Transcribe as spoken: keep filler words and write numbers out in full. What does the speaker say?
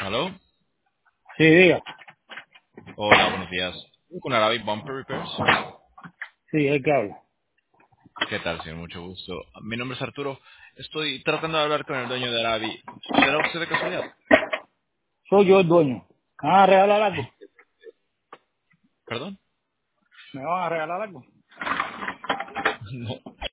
Hello. Sí, diga. Hola, buenos días. Con Arabic Bumper Repairs. Sí, es que habla. ¿Qué tal, señor? Mucho gusto. Mi nombre es Arturo. Estoy tratando de hablar con el dueño de Arabi. ¿Será usted de casualidad? Soy yo el dueño. ¿Me van a regalar algo? ¿Perdón? ¿Me van a regalar algo? No.